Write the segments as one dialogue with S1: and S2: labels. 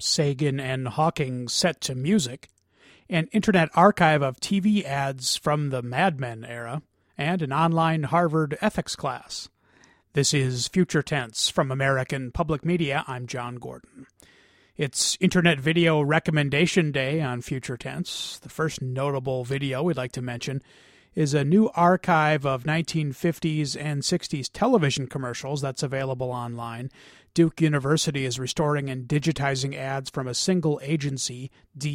S1: Sagan and Hawking set to music, an internet archive of TV ads from the Mad Men era, and an online Harvard ethics class. This is Future Tense from American Public Media. I'm John Gordon. It's Internet Video Recommendation Day on Future Tense. The first notable video we'd like to mention is a new archive of 1950s and 60s television commercials that's available online. Duke University is restoring and digitizing ads from a single agency,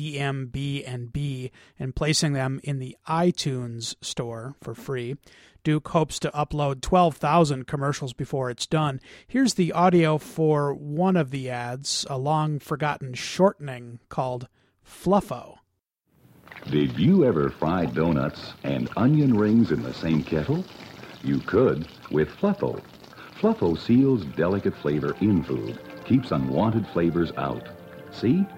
S1: DMB&B, and placing them in the iTunes store for free. Duke hopes to upload 12,000 commercials before it's done. Here's the audio for one of the ads, a long-forgotten shortening called Fluffo.
S2: Did you ever fry donuts and onion rings in the same kettle? You could with Fluffo. Fluffo seals delicate flavor in food, keeps unwanted flavors out. See?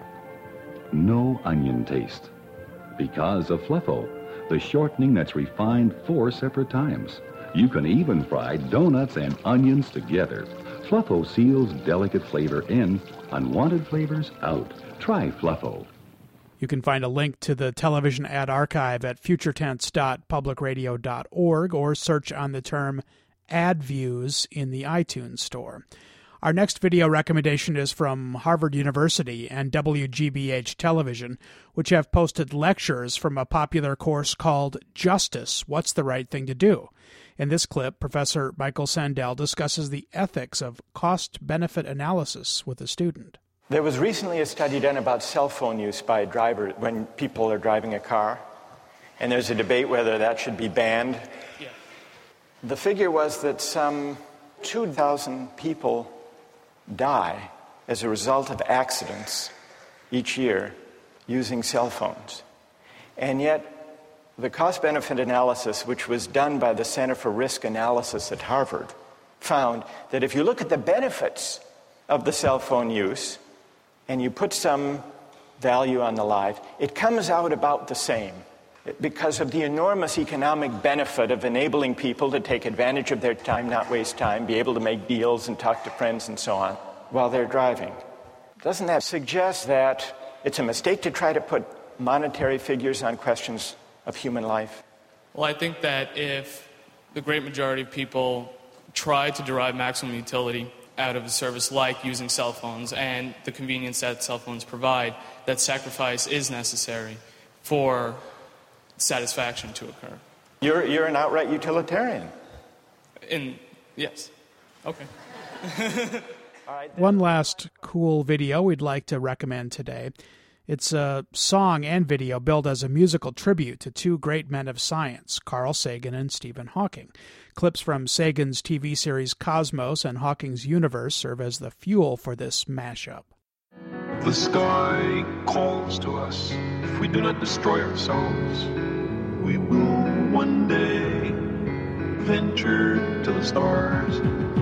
S2: No onion taste. Because of Fluffo, the shortening that's refined 4 separate times. You can even fry donuts and onions together. Fluffo seals delicate flavor in, unwanted flavors out. Try Fluffo.
S1: You can find a link to the television ad archive at futuretense.publicradio.org or search on the term ad views in the iTunes store. Our next video recommendation is from Harvard University and WGBH Television, which have posted lectures from a popular course called Justice, What's the Right Thing to Do? In this clip, Professor Michael Sandel discusses the ethics of cost-benefit analysis with a student.
S3: There was recently a study done about cell phone use by drivers when people are driving a car, and there's a debate whether that should be banned. Yeah. The figure was that some 2,000 people die as a result of accidents each year using cell phones. And yet, the cost-benefit analysis, which was done by the Center for Risk Analysis at Harvard, found that if you look at the benefits of the cell phone use and you put some value on the life, it comes out about the same because of the enormous economic benefit of enabling people to take advantage of their time, not waste time, be able to make deals and talk to friends and so on while they're driving. Doesn't that suggest that it's a mistake to try to put monetary figures on questions of human life?
S4: Well, I think that if the great majority of people try to derive maximum utility out of a service like using cell phones and the convenience that cell phones provide, that sacrifice is necessary for satisfaction to occur.
S3: You're an outright utilitarian.
S4: Yes. Okay.
S1: One last cool video we'd like to recommend today. It's a song and video billed as a musical tribute to two great men of science, Carl Sagan and Stephen Hawking. Clips from Sagan's TV series Cosmos and Hawking's Universe serve as the fuel for this mashup.
S5: The sky calls to us. If we do not destroy ourselves, we will one day venture to the stars.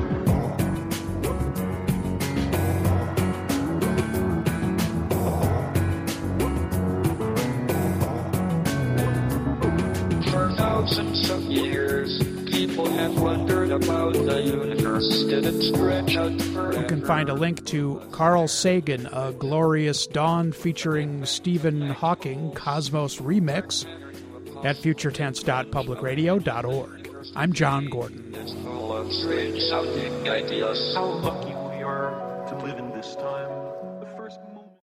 S6: For thousands of years, people have wondered about the universe. Did it stretch out forever?
S1: You can find a link to Carl Sagan, A Glorious Dawn featuring Stephen Hawking Cosmos Remix at futuretense.publicradio.org. I'm John Gordon.
S5: How lucky we are to live in this time.